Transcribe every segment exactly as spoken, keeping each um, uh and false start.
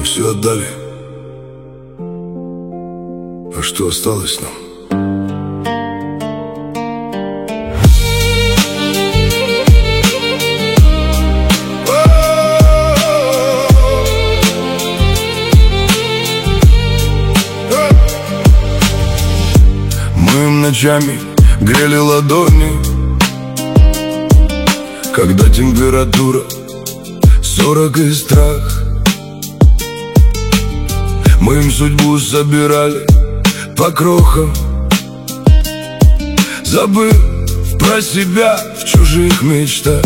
все отдали. А что осталось нам? Мы ночами грели ладони, когда температура сорок и страх. Мы им судьбу собирали по крохам, забыв про себя в чужих мечтах.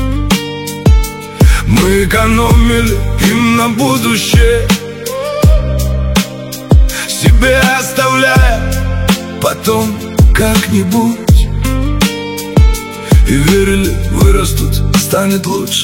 Мы экономили им на будущее, себе оставляя потом как-нибудь. И верили, вырастут, станет лучше,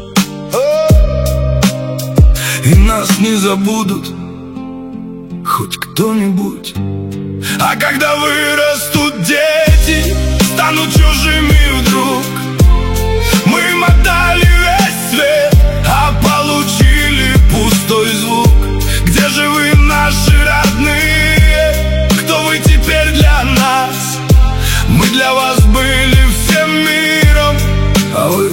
и нас не забудут хоть кто-нибудь. А когда вырастут дети, станут чужими вдруг, мы им отдали весь свет, а получили пустой звук. Где же вы, наши родные? Кто вы теперь для нас? Мы для вас были всем миром, а вы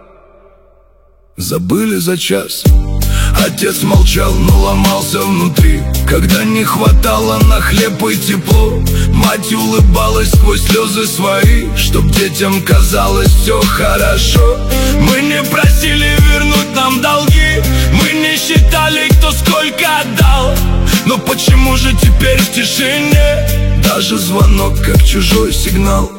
забыли за час. Отец молчал, но ломался внутри, когда не хватало на хлеб и тепло. Мать улыбалась сквозь слезы свои, чтоб детям казалось все хорошо. Мы не просили вернуть нам долги, мы не считали, кто сколько отдал. Но почему же теперь в тишине даже звонок как чужой сигнал?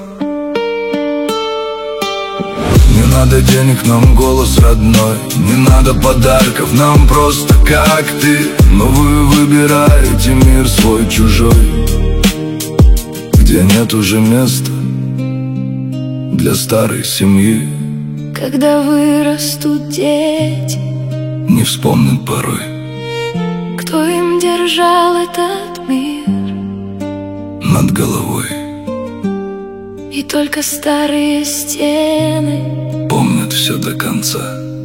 Не надо денег, нам голос родной, не надо подарков, нам просто как ты. Но вы выбираете мир свой чужой, где нет уже места для старой семьи. Когда вырастут дети, не вспомнят порой, кто им держал этот мир над головой. И только старые стены помнят все до конца,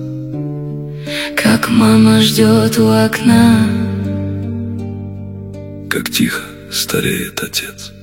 как мама ждет у окна, как тихо стареет отец.